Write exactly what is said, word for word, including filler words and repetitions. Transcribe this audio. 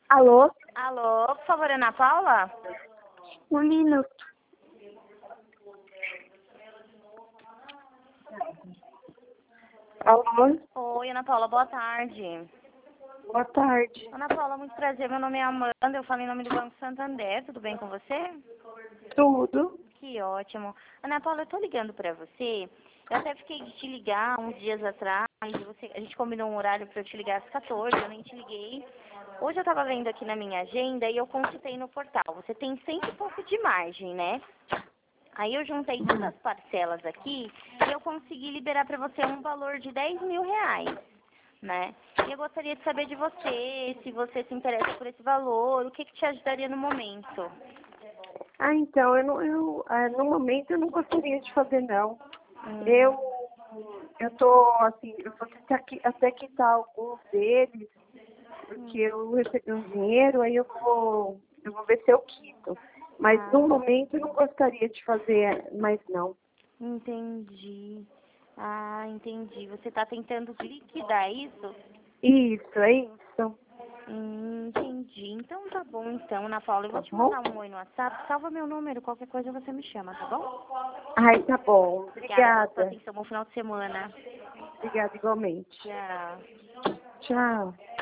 Alô? Alô, por favor, Ana Paula? Um minuto. Alô? Oi, Ana Paula, boa tarde. Boa tarde. Ana Paula, muito prazer, meu nome é Amanda, eu falo em nome do Banco Santander, tudo bem com você? Tudo? Que ótimo. Ana Paula, eu tô ligando pra você, eu até fiquei de te ligar uns dias atrás, e você, a gente combinou um horário pra eu te ligar às quatorze, eu nem te liguei. Hoje eu tava vendo aqui na minha agenda e eu consultei no portal, você tem cento e pouco de margem, né? Aí eu juntei todas as parcelas aqui e eu consegui liberar para você um valor de dez mil reais, né? E eu gostaria de saber de você, se você se interessa por esse valor, o que, que te ajudaria no momento. Ah, então, eu, não, eu ah, no momento eu não gostaria de fazer, não. Hum, Eu, eu tô, assim, eu vou tentar qui- até quitar alguns deles, porque eu recebi um dinheiro, aí eu vou, eu vou ver se eu quito. Mas no ah, momento eu não gostaria de fazer mais, não. entendi. Ah, entendi. Você está tentando liquidar isso? Isso, é isso. Hum, entendi. Então tá bom então, Ana Paula. Eu vou Tá te bom? mandar um oi no WhatsApp. Salva meu número, qualquer coisa você me chama, tá bom? Ai, tá bom. Obrigada pela sua Obrigada. atenção. Bom final de semana. Obrigada igualmente. Tchau. Tchau.